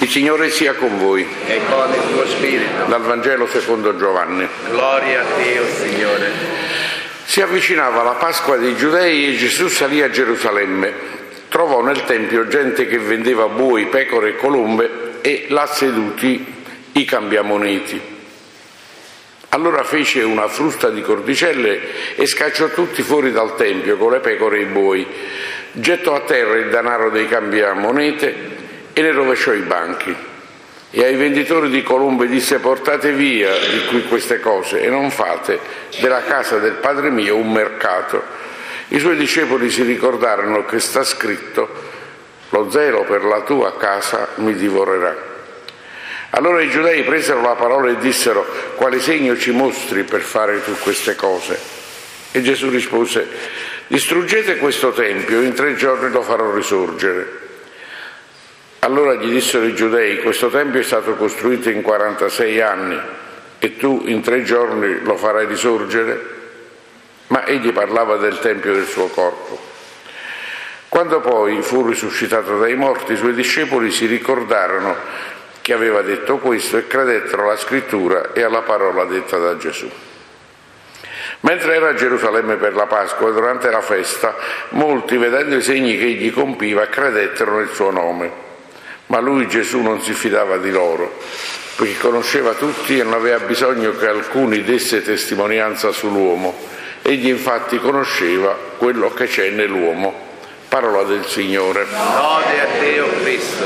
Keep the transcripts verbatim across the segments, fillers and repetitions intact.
Il Signore sia con voi. E con il tuo spirito. Dal Vangelo secondo Giovanni. Gloria a Dio, Signore. Si avvicinava la Pasqua dei Giudei e Gesù salì a Gerusalemme. Trovò nel Tempio gente che vendeva buoi, pecore e colombe e là seduti i cambiamoneti. Allora fece una frusta di cordicelle e scacciò tutti fuori dal Tempio con le pecore e i buoi. Gettò a terra il denaro dei cambiamonete e ne rovesciò i banchi. E ai venditori di colombe disse: portate via di qui queste cose e non fate della casa del Padre mio un mercato. I suoi discepoli si ricordarono che sta scritto: lo zelo per la tua casa mi divorerà. Allora i giudei presero la parola e dissero: quale segno ci mostri per fare tu queste cose? E Gesù rispose: distruggete questo tempio e in tre giorni lo farò risorgere. Allora gli dissero i giudei: questo tempio è stato costruito in quarantasei anni e tu in tre giorni lo farai risorgere? Ma egli parlava del tempio del suo corpo. Quando poi fu risuscitato dai morti, i suoi discepoli si ricordarono che aveva detto questo e credettero alla scrittura e alla parola detta da Gesù. Mentre era a Gerusalemme per la Pasqua, durante la festa, molti, vedendo i segni che egli compiva, credettero nel suo nome. Ma lui, Gesù, non si fidava di loro, perché conosceva tutti e non aveva bisogno che alcuni desse testimonianza sull'uomo. Egli infatti conosceva quello che c'è nell'uomo. Parola del Signore. Lode a Dio Cristo.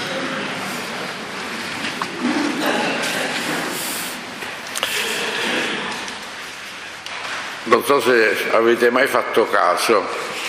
Non so se avete mai fatto caso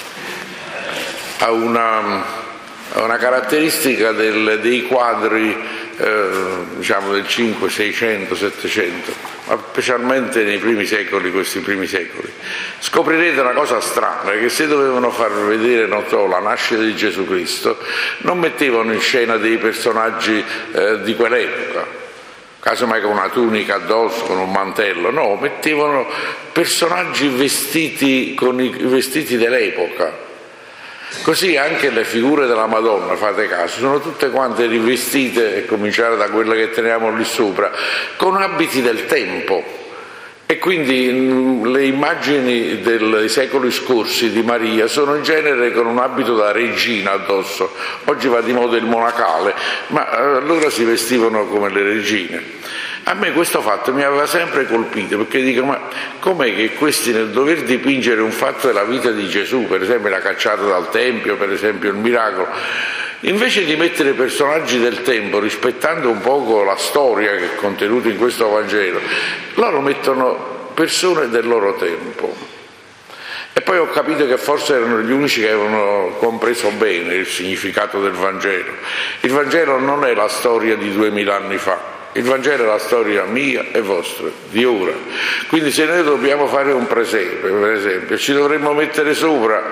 a una... una caratteristica del, dei quadri eh, diciamo del cinquecento, seicento, settecento, ma specialmente nei primi secoli, questi primi secoli. Scoprirete una cosa strana, che se dovevano far vedere, non so, la nascita di Gesù Cristo, non mettevano in scena dei personaggi eh, di quell'epoca, casomai con una tunica addosso, con un mantello, no, mettevano personaggi vestiti con i vestiti dell'epoca. Così anche le figure della Madonna, fate caso, sono tutte quante rivestite, a cominciare da quella che teniamo lì sopra, con abiti del tempo. E quindi mh, le immagini dei secoli scorsi di Maria sono in genere con un abito da regina addosso. Oggi va di moda il monacale, ma allora si vestivano come le regine. A me questo fatto mi aveva sempre colpito, perché dico: ma com'è che questi, nel dover dipingere un fatto della vita di Gesù, per esempio la cacciata dal Tempio, per esempio il miracolo, invece di mettere personaggi del tempo, rispettando un poco la storia che è contenuta in questo Vangelo, loro mettono persone del loro tempo. E poi ho capito che forse erano gli unici che avevano compreso bene il significato del Vangelo. Il Vangelo non è la storia di duemila anni fa. Il Vangelo è la storia mia e vostra, di ora. Quindi se noi dobbiamo fare un presepe, per esempio, ci dovremmo mettere sopra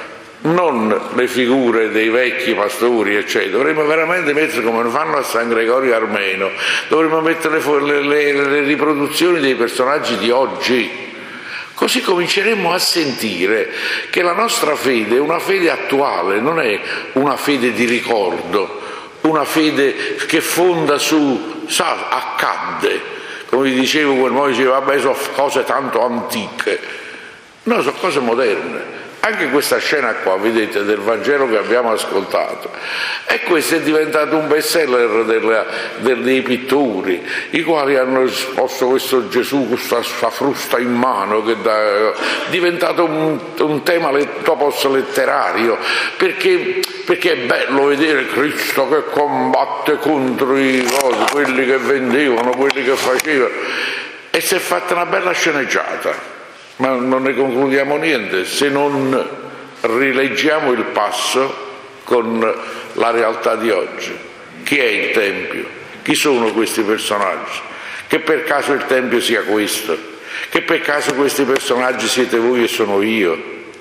non le figure dei vecchi pastori, eccetera, dovremmo veramente mettere, come fanno a San Gregorio Armeno, dovremmo mettere le, le, le riproduzioni dei personaggi di oggi. Così cominceremo a sentire che la nostra fede è una fede attuale, non è una fede di ricordo, una fede che fonda su, sa, accadde, come dicevo, quel modo diceva: vabbè, sono cose tanto antiche. No, sono cose moderne. Anche questa scena qua, vedete, del Vangelo che abbiamo ascoltato, e questo è diventato un bestseller della, del, dei pittori, i quali hanno esposto questo Gesù, questa, questa frusta in mano, che è diventato un, un tema topos letterario, perché, perché è bello vedere Cristo che combatte contro i cosi, quelli che vendevano, quelli che facevano, e si è fatta una bella sceneggiata. Ma non ne concludiamo niente se non rileggiamo il passo con la realtà di oggi. Chi è il Tempio? Chi sono questi personaggi? Che per caso il Tempio sia questo? Che per caso questi personaggi siete voi e sono io?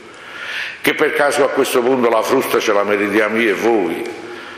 Che per caso a questo punto la frusta ce la meritiamo io e voi?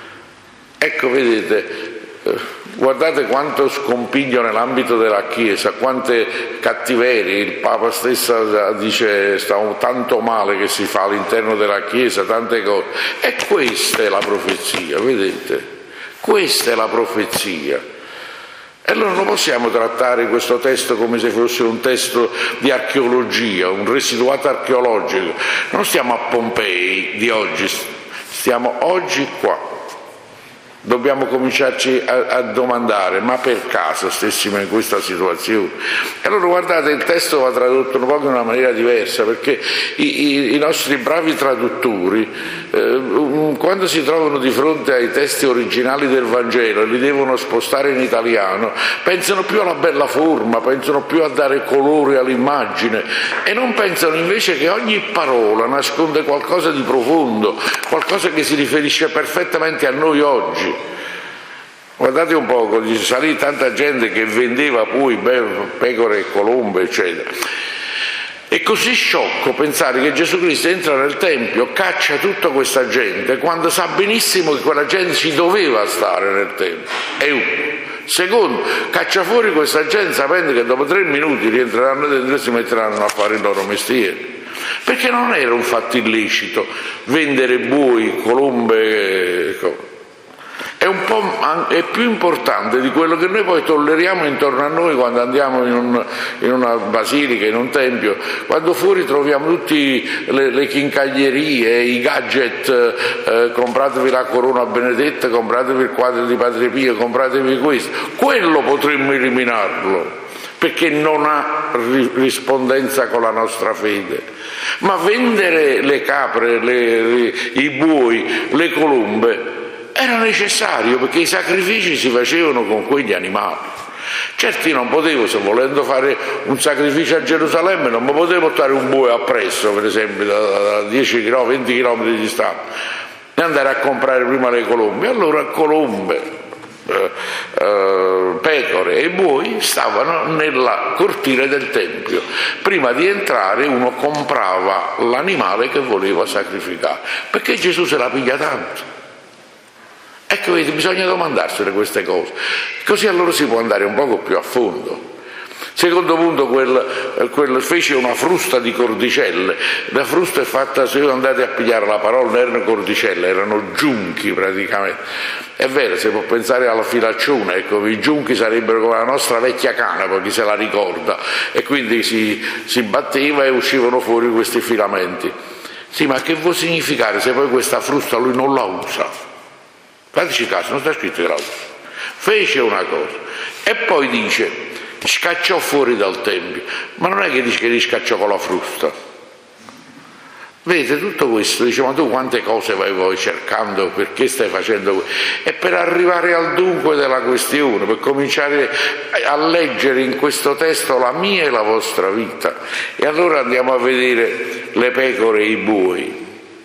Ecco, vedete, guardate quanto scompiglio nell'ambito della Chiesa, quante cattiverie. Il Papa stesso dice: sta tanto male che si fa all'interno della Chiesa, tante cose. E questa è la profezia, vedete? Questa è la profezia. E allora non possiamo trattare questo testo come se fosse un testo di archeologia, un residuato archeologico. Non stiamo a Pompei di oggi, stiamo oggi qua. Dobbiamo cominciarci a, a domandare, ma per caso stessimo in questa situazione? E allora guardate, il testo va tradotto un po' in una maniera diversa, perché i, i, i nostri bravi traduttori, eh, quando si trovano di fronte ai testi originali del Vangelo e li devono spostare in italiano, pensano più alla bella forma, pensano più a dare colore all'immagine e non pensano invece che ogni parola nasconde qualcosa di profondo, qualcosa che si riferisce perfettamente a noi oggi. Guardate un poco, salì tanta gente che vendeva poi pecore e colombe, eccetera. È così sciocco pensare che Gesù Cristo entra nel Tempio, caccia tutta questa gente, quando sa benissimo che quella gente ci doveva stare nel Tempio. È uno. Secondo, caccia fuori questa gente sapendo che dopo tre minuti rientreranno dentro e si metteranno a fare il loro mestiere. Perché non era un fatto illecito vendere bui, colombe. È un po' è più importante di quello che noi poi tolleriamo intorno a noi quando andiamo in, un, in una basilica, in un tempio, quando fuori troviamo tutte le, le chincaglierie, i gadget, eh, compratevi la corona benedetta, compratevi il quadro di Padre Pio, compratevi questo. Quello potremmo eliminarlo, perché non ha rispondenza con la nostra fede. Ma vendere le capre, le, le, i buoi, le colombe era necessario, perché i sacrifici si facevano con quegli animali. Certo, io non potevo, se volendo fare un sacrificio a Gerusalemme, non mi potevo portare un bue appresso, per esempio, da dieci chilometri, venti chilometri di distanza, e andare a comprare prima le colombe. Allora colombe, eh, eh, pecore e buoi stavano nella cortile del Tempio. Prima di entrare uno comprava l'animale che voleva sacrificare, perché Gesù se la piglia tanto. Ecco, vedi, bisogna domandarsene queste cose, così allora si può andare un poco più a fondo. Secondo punto, quel, quel fece una frusta di cordicelle. La frusta è fatta, se voi andate a pigliare la parola, non erano cordicelle, erano giunchi praticamente. È vero, si può pensare alla filaccione, ecco, i giunchi sarebbero come la nostra vecchia canapa, chi se la ricorda, e quindi si, si batteva e uscivano fuori questi filamenti. Sì, ma che vuol significare se poi questa frusta lui non la usa? Fateci caso, non sta scritto che la usa. Fece una cosa e poi dice scacciò fuori dal Tempio, ma non è che dice che li scacciò con la frusta. Vedete, tutto questo, dice, ma tu quante cose vai voi cercando, perché stai facendo questo? E per arrivare al dunque della questione, per cominciare a leggere in questo testo la mia e la vostra vita. E allora andiamo a vedere le pecore e i buoi.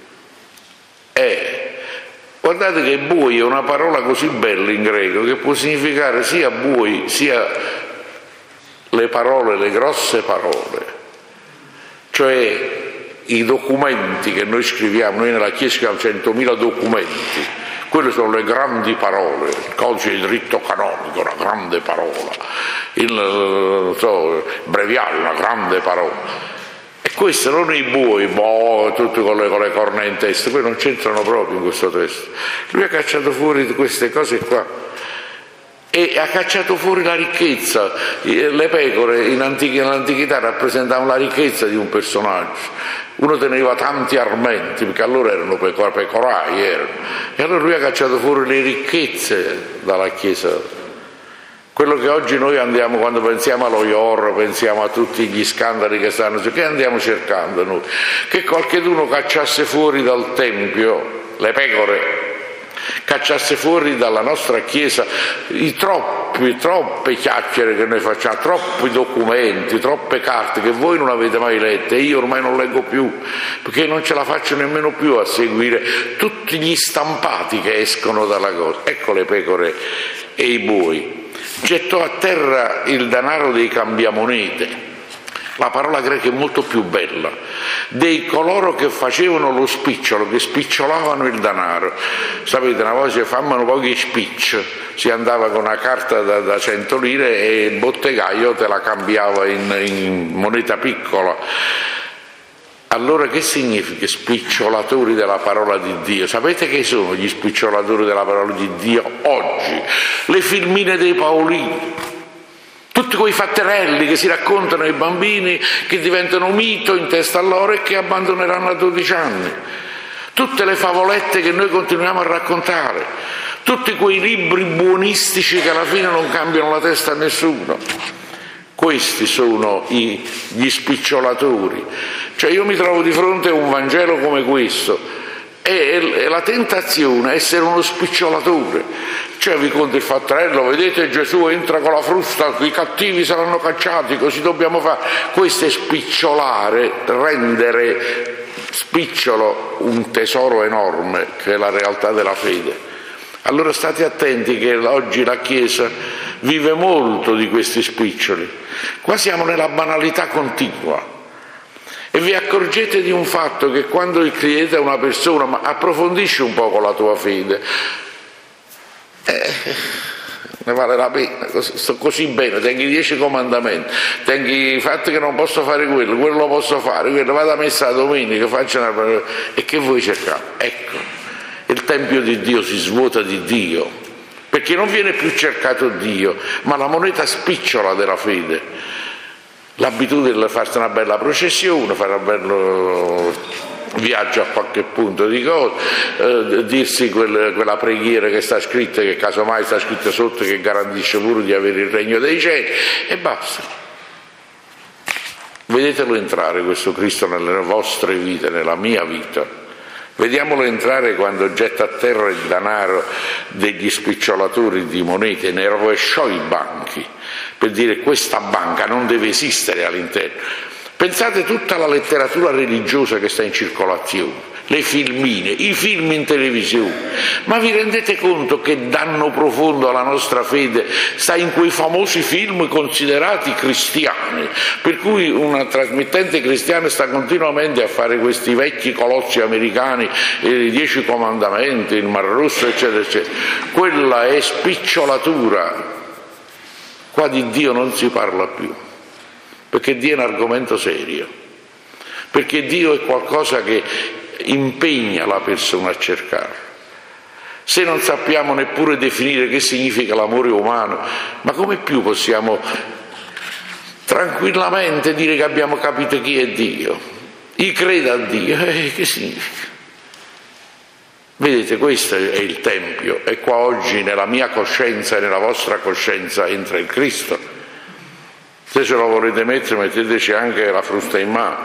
E guardate che buoi è una parola così bella in greco che può significare sia buoi sia le parole, le grosse parole, cioè i documenti che noi scriviamo. Noi nella Chiesa scriviamo centomila documenti, quelle sono le grandi parole, il codice di diritto canonico, una grande parola, il non so, breviario, una grande parola. E questi non i buoi, boh, tutti con le, con le corna in testa, poi non c'entrano proprio in questo testo. Lui ha cacciato fuori queste cose qua e ha cacciato fuori la ricchezza. Le pecore in antica, nell'antichità rappresentavano la ricchezza di un personaggio. Uno teneva tanti armenti, perché allora erano pecorai, erano. E allora lui ha cacciato fuori le ricchezze dalla Chiesa. Quello che oggi noi andiamo, quando pensiamo allo Ior, pensiamo a tutti gli scandali che stanno, che andiamo cercando noi? Che qualcheduno cacciasse fuori dal Tempio le pecore, cacciasse fuori dalla nostra Chiesa i troppi, troppe chiacchiere che noi facciamo, troppi documenti, troppe carte che voi non avete mai lette, e io ormai non leggo più, perché non ce la faccio nemmeno più a seguire tutti gli stampati che escono dalla cosa. Ecco le pecore e i buoi. Gettò a terra il denaro dei cambiamonete. La parola greca è molto più bella, dei coloro che facevano lo spicciolo, che spicciolavano il denaro. Sapete, una volta si fanno pochi spicci, si andava con una carta da, da cento lire e il bottegaio te la cambiava in, in moneta piccola. Allora che significa spicciolatori della parola di Dio? Sapete che sono gli spicciolatori della parola di Dio oggi? Le filmine dei Paolini, tutti quei fatterelli che si raccontano ai bambini, che diventano mito in testa a loro e che abbandoneranno a dodici anni. Tutte le favolette che noi continuiamo a raccontare, tutti quei libri buonistici che alla fine non cambiano la testa a nessuno. Questi sono i, gli spicciolatori. Cioè io mi trovo di fronte a un Vangelo come questo e, e la tentazione è essere uno spicciolatore. Cioè vi conta il fatterello, vedete Gesù entra con la frusta, i cattivi saranno cacciati, così dobbiamo fare. Questo è spicciolare, rendere spicciolo un tesoro enorme che è la realtà della fede. Allora state attenti che oggi la Chiesa vive molto di questi spiccioli. Qua siamo nella banalità continua e vi accorgete di un fatto, che quando chiedete a una persona ma approfondisci un po' con la tua fede, eh, ne vale la pena, sto così bene, tengo i dieci comandamenti, tengo i fatti che non posso fare quello, quello lo posso fare, quello vado a messa la domenica, faccio una... e che voi cercate? Ecco, il Tempio di Dio si svuota di Dio, perché non viene più cercato Dio, ma la moneta spicciola della fede. L'abitudine di farsi una bella processione, fare un bello viaggio a qualche punto di cosa, eh, dirsi quel, quella preghiera che sta scritta, che casomai sta scritta sotto, che garantisce pure di avere il regno dei cieli, e basta. Vedetelo entrare questo Cristo nelle vostre vite, nella mia vita. Vediamolo entrare quando getta a terra il denaro degli spicciolatori di monete, ne rovesciò i banchi per dire questa banca non deve esistere all'interno. Pensate tutta la letteratura religiosa che sta in circolazione, le filmine, i film in televisione, ma vi rendete conto che danno profondo alla nostra fede sta in quei famosi film considerati cristiani, per cui una trasmittente cristiana sta continuamente a fare questi vecchi colossi americani, i dieci comandamenti, il Mar Rosso, eccetera, eccetera. Quella è spicciolatura. Qua di Dio non si parla più, perché Dio è un argomento serio, perché Dio è qualcosa che impegna la persona a cercare. Se non sappiamo neppure definire che significa l'amore umano, ma come più possiamo tranquillamente dire che abbiamo capito chi è Dio? Io credo a Dio, eh, che significa? Vedete, questo è il Tempio, e qua oggi nella mia coscienza e nella vostra coscienza entra il Cristo. Se ce lo volete mettere, metteteci anche la frusta in mano,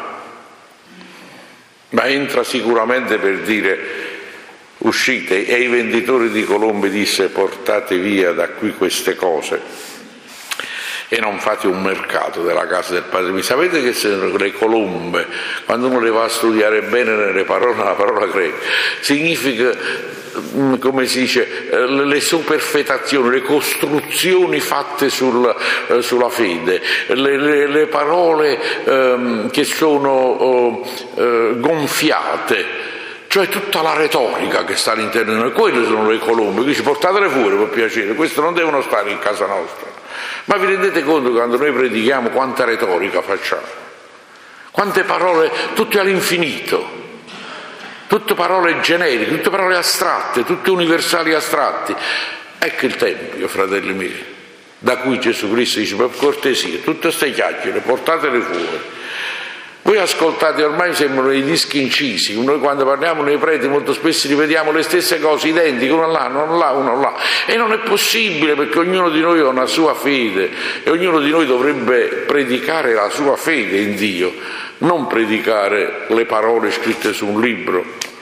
ma entra sicuramente per dire uscite. E ai venditori di colombe disse: portate via da qui queste cose e non fate un mercato della casa del Padre mio. Sapete che sono le colombe? Quando uno le va a studiare bene nelle parole, la parola greca significa, come si dice, le superfetazioni, le costruzioni fatte sul, eh, sulla fede, le, le, le parole ehm, che sono oh, eh, gonfiate, cioè tutta la retorica che sta all'interno di noi. Quelle sono le colombe. Dice: portatele fuori per piacere, queste non devono stare in casa nostra. Ma vi rendete conto quando noi predichiamo quanta retorica facciamo? Quante parole, tutte all'infinito, tutte parole generiche, tutte parole astratte, tutte universali astratti. Ecco il Tempio, fratelli miei, da cui Gesù Cristo dice: per cortesia, tutte queste chiacchiere portatele fuori. Voi ascoltate, ormai sembrano i dischi incisi, noi quando parliamo nei preti molto spesso ripetiamo le stesse cose identiche, uno là, uno là, uno là, e non è possibile, perché ognuno di noi ha una sua fede e ognuno di noi dovrebbe predicare la sua fede in Dio, non predicare le parole scritte su un libro.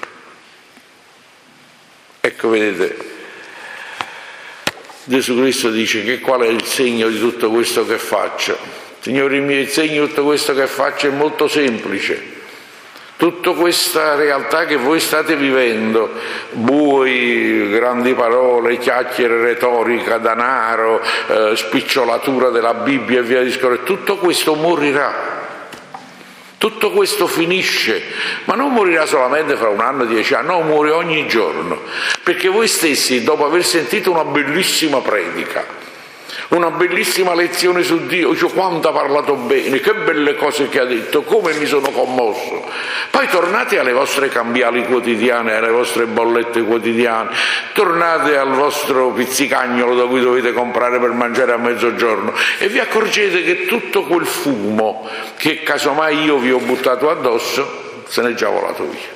Ecco, vedete, Gesù Cristo dice: che qual è il segno di tutto questo che faccio? Signori miei, il segno di tutto questo che faccio è molto semplice. Tutta questa realtà che voi state vivendo, bui, grandi parole, chiacchiere, retorica, denaro, eh, spicciolatura della Bibbia e via discorrendo, tutto questo morirà. Tutto questo finisce, ma non morirà solamente fra un anno, dieci anni, no, muore ogni giorno, perché voi stessi, dopo aver sentito una bellissima predica, Una bellissima lezione su Dio, cioè, quanto ha parlato bene, che belle cose che ha detto, come mi sono commosso. Poi tornate alle vostre cambiali quotidiane, alle vostre bollette quotidiane, tornate al vostro pizzicagnolo da cui dovete comprare per mangiare a mezzogiorno e vi accorgete che tutto quel fumo che casomai io vi ho buttato addosso se n'è già volato via.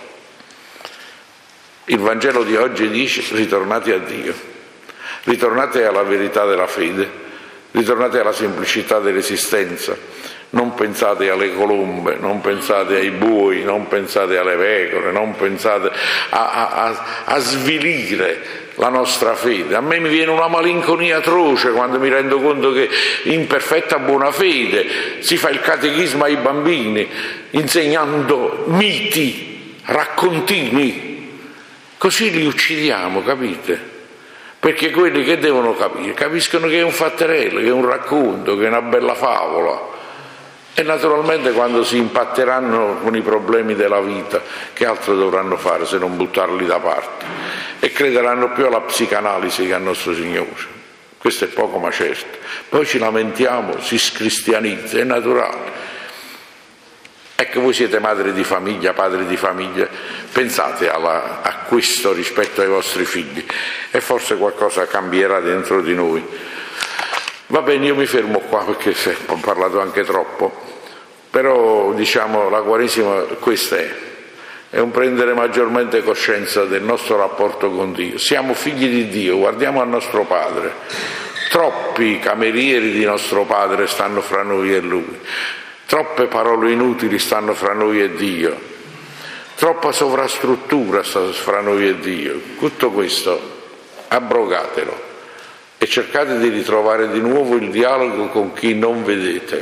Il Vangelo di oggi dice: ritornate a Dio. Ritornate alla verità della fede, ritornate alla semplicità dell'esistenza, non pensate alle colombe, non pensate ai buoi, non pensate alle pecore, non pensate a, a, a, a svilire la nostra fede. A me mi viene una malinconia atroce quando mi rendo conto che in perfetta buona fede si fa il catechismo ai bambini insegnando miti, raccontini, così li uccidiamo, capite? Perché quelli che devono capire, capiscono che è un fatterello, che è un racconto, che è una bella favola. E naturalmente quando si impatteranno con i problemi della vita, che altro dovranno fare se non buttarli da parte? E crederanno più alla psicanalisi che al nostro Signore. Questo è poco ma certo. Poi ci lamentiamo, si scristianizza, è naturale. Ecco, voi siete madri di famiglia, padri di famiglia, pensate alla, a questo rispetto ai vostri figli e forse qualcosa cambierà dentro di noi. Va bene, io mi fermo qua perché ho parlato anche troppo, però diciamo la Quaresima questa è, è un prendere maggiormente coscienza del nostro rapporto con Dio. Siamo figli di Dio, guardiamo al nostro Padre. Troppi camerieri di nostro Padre stanno fra noi e Lui. Troppe parole inutili stanno fra noi e Dio, troppa sovrastruttura sta fra noi e Dio. Tutto questo abrogatelo e cercate di ritrovare di nuovo il dialogo con chi non vedete.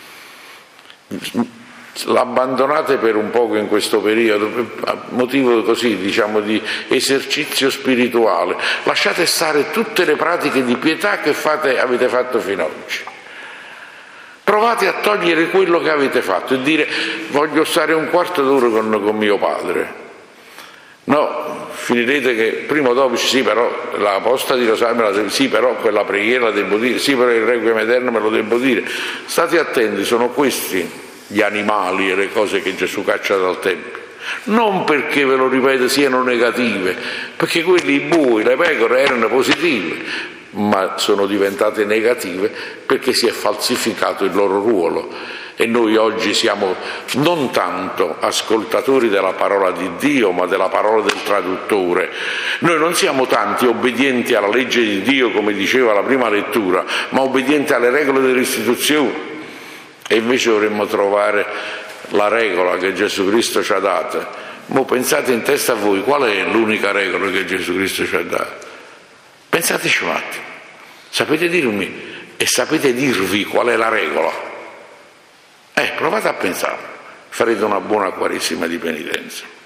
L'abbandonate per un poco in questo periodo, a motivo così, diciamo, di esercizio spirituale. Lasciate stare tutte le pratiche di pietà che fate, avete fatto fino ad oggi. Provate a togliere quello che avete fatto e dire: voglio stare un quarto d'ora con, con mio padre. No, finirete che prima o dopo sì, però la posta di rosario, sì, però quella preghiera la devo dire, sì, però il requiem eterno me lo devo dire. State attenti, sono questi gli animali e le cose che Gesù caccia dal Tempio. Non perché, ve lo ripeto, siano negative, perché quelli, i buoi, le pecore erano positive, ma sono diventate negative perché si è falsificato il loro ruolo. E noi oggi siamo non tanto ascoltatori della parola di Dio, ma della parola del traduttore. Noi non siamo tanti obbedienti alla legge di Dio, come diceva la prima lettura, ma obbedienti alle regole dell'istituzione. E invece dovremmo trovare la regola che Gesù Cristo ci ha data. Ma pensate in testa a voi, qual è l'unica regola che Gesù Cristo ci ha dato? Pensateci un attimo, sapete dirmi e sapete dirvi qual è la regola? Eh, provate a pensare, farete una buona Quaresima di penitenza.